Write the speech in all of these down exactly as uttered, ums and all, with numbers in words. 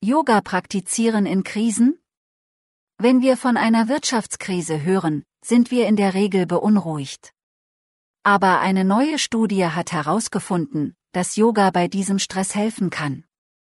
Yoga praktizieren in Krisen? Wenn wir von einer Wirtschaftskrise hören, sind wir in der Regel beunruhigt. Aber eine neue Studie hat herausgefunden, dass Yoga bei diesem Stress helfen kann.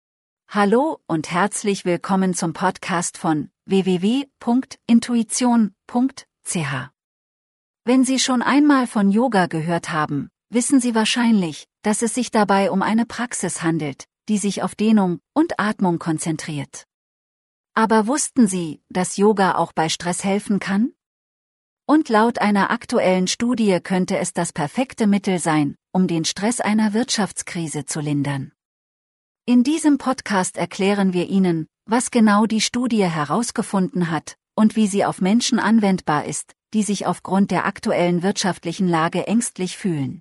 Hallo und herzlich willkommen zum Podcast von w w w punkt intuition punkt c h. Wenn Sie schon einmal von Yoga gehört haben, wissen Sie wahrscheinlich, dass es sich dabei um eine Praxis handelt, die sich auf Dehnung und Atmung konzentriert. Aber wussten Sie, dass Yoga auch bei Stress helfen kann? Und laut einer aktuellen Studie könnte es das perfekte Mittel sein, um den Stress einer Wirtschaftskrise zu lindern. In diesem Podcast erklären wir Ihnen, was genau die Studie herausgefunden hat und wie sie auf Menschen anwendbar ist, die sich aufgrund der aktuellen wirtschaftlichen Lage ängstlich fühlen.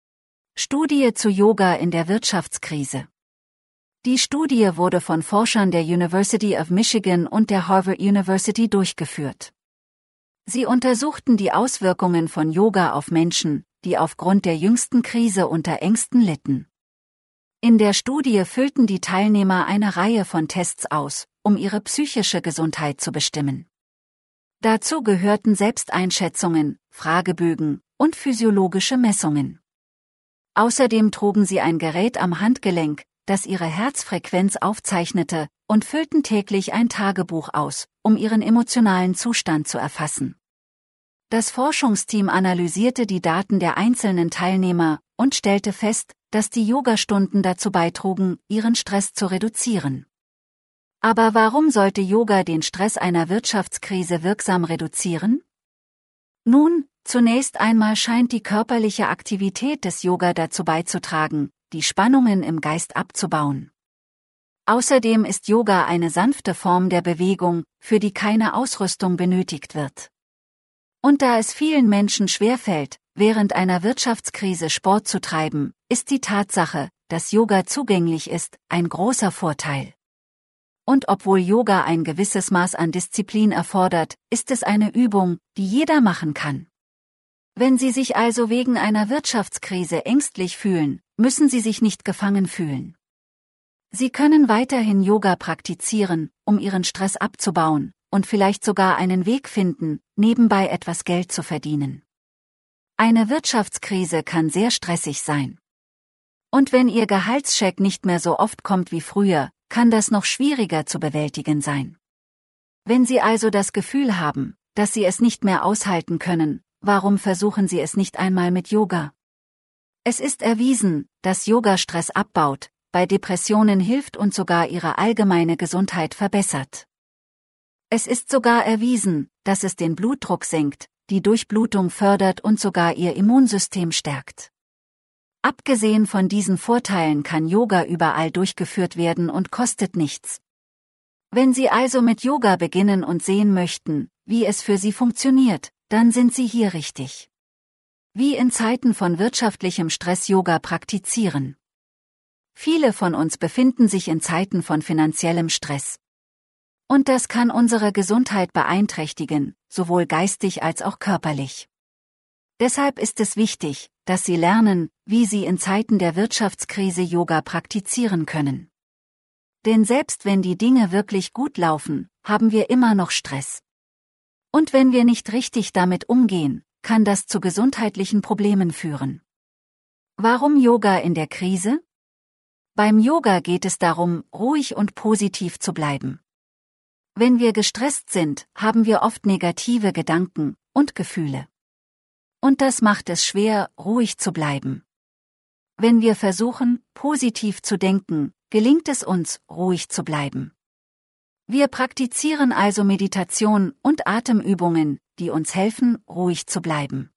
Studie zu Yoga in der Wirtschaftskrise. Die Studie wurde von Forschern der University of Michigan und der Harvard University durchgeführt. Sie untersuchten die Auswirkungen von Yoga auf Menschen, die aufgrund der jüngsten Krise unter Ängsten litten. In der Studie füllten die Teilnehmer eine Reihe von Tests aus, um ihre psychische Gesundheit zu bestimmen. Dazu gehörten Selbsteinschätzungen, Fragebögen und physiologische Messungen. Außerdem trugen sie ein Gerät am Handgelenk, das ihre Herzfrequenz aufzeichnete, und füllten täglich ein Tagebuch aus, um ihren emotionalen Zustand zu erfassen. Das Forschungsteam analysierte die Daten der einzelnen Teilnehmer und stellte fest, dass die Yogastunden dazu beitrugen, ihren Stress zu reduzieren. Aber warum sollte Yoga den Stress einer Wirtschaftskrise wirksam reduzieren? Nun, zunächst einmal scheint die körperliche Aktivität des Yoga dazu beizutragen, die Spannungen im Geist abzubauen. Außerdem ist Yoga eine sanfte Form der Bewegung, für die keine Ausrüstung benötigt wird. Und da es vielen Menschen schwerfällt, während einer Wirtschaftskrise Sport zu treiben, ist die Tatsache, dass Yoga zugänglich ist, ein großer Vorteil. Und obwohl Yoga ein gewisses Maß an Disziplin erfordert, ist es eine Übung, die jeder machen kann. Wenn Sie sich also wegen einer Wirtschaftskrise ängstlich fühlen, müssen Sie sich nicht gefangen fühlen. Sie können weiterhin Yoga praktizieren, um Ihren Stress abzubauen und vielleicht sogar einen Weg finden, nebenbei etwas Geld zu verdienen. Eine Wirtschaftskrise kann sehr stressig sein. Und wenn Ihr Gehaltscheck nicht mehr so oft kommt wie früher, kann das noch schwieriger zu bewältigen sein. Wenn Sie also das Gefühl haben, dass Sie es nicht mehr aushalten können, warum versuchen Sie es nicht einmal mit Yoga? Es ist erwiesen, dass Yoga Stress abbaut, bei Depressionen hilft und sogar Ihre allgemeine Gesundheit verbessert. Es ist sogar erwiesen, dass es den Blutdruck senkt, die Durchblutung fördert und sogar Ihr Immunsystem stärkt. Abgesehen von diesen Vorteilen kann Yoga überall durchgeführt werden und kostet nichts. Wenn Sie also mit Yoga beginnen und sehen möchten, wie es für Sie funktioniert, dann sind Sie hier richtig. Wie in Zeiten von wirtschaftlichem Stress Yoga praktizieren. Viele von uns befinden sich in Zeiten von finanziellem Stress. Und das kann unsere Gesundheit beeinträchtigen, sowohl geistig als auch körperlich. Deshalb ist es wichtig, dass Sie lernen, wie Sie in Zeiten der Wirtschaftskrise Yoga praktizieren können. Denn selbst wenn die Dinge wirklich gut laufen, haben wir immer noch Stress. Und wenn wir nicht richtig damit umgehen, kann das zu gesundheitlichen Problemen führen. Warum Yoga in der Krise? Beim Yoga geht es darum, ruhig und positiv zu bleiben. Wenn wir gestresst sind, haben wir oft negative Gedanken und Gefühle. Und das macht es schwer, ruhig zu bleiben. Wenn wir versuchen, positiv zu denken, gelingt es uns, ruhig zu bleiben. Wir praktizieren also Meditation und Atemübungen, die uns helfen, ruhig zu bleiben.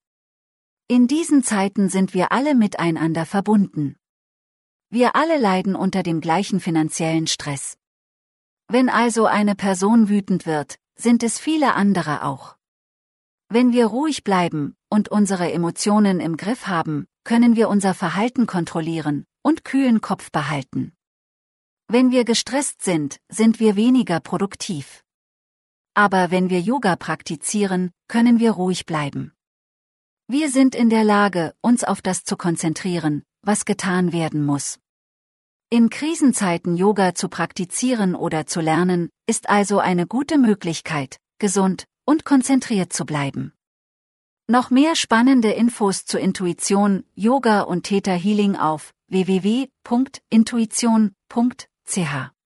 In diesen Zeiten sind wir alle miteinander verbunden. Wir alle leiden unter dem gleichen finanziellen Stress. Wenn also eine Person wütend wird, sind es viele andere auch. Wenn wir ruhig bleiben und unsere Emotionen im Griff haben, können wir unser Verhalten kontrollieren und kühlen Kopf behalten. Wenn wir gestresst sind, sind wir weniger produktiv. Aber wenn wir Yoga praktizieren, können wir ruhig bleiben. Wir sind in der Lage, uns auf das zu konzentrieren, was getan werden muss. In Krisenzeiten Yoga zu praktizieren oder zu lernen, ist also eine gute Möglichkeit, gesund und konzentriert zu bleiben. Noch mehr spannende Infos zu Intuition, Yoga und Theta Healing auf w w w punkt intuition punkt c h.